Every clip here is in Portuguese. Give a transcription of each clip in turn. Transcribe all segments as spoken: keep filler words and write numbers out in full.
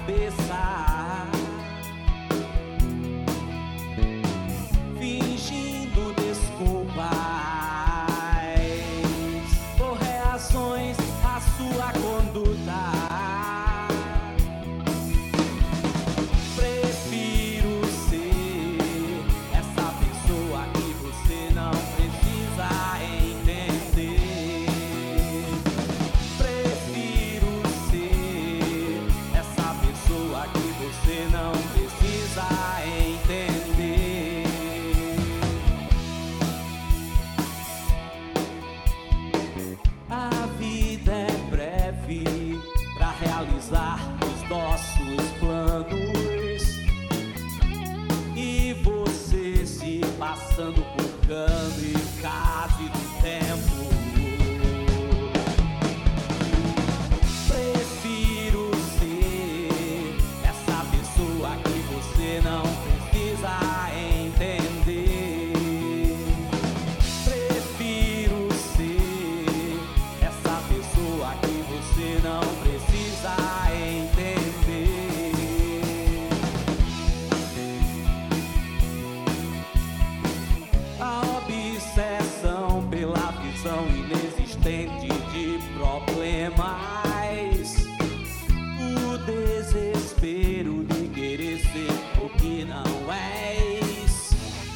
cabeça, fingindo desculpas por reações à sua conduta. Prefiro ser essa pessoa que você não precisa entender. Prefiro ser essa pessoa que você não precisa entender. A vida é breve pra realizar os nossos planos, e você se passando por kamikaze do tempo. Prefiro ser essa pessoa que você não precisa entender. Prefiro ser essa pessoa que você não precisa entender. A obsessão pela visão inexistente de problemas, o desespero de querer ser o que não és,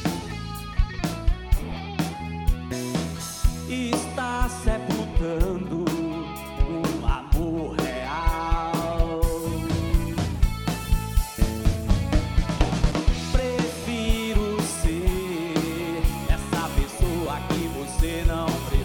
está sepultando um amor real. Prefiro ser essa pessoa que você não precisa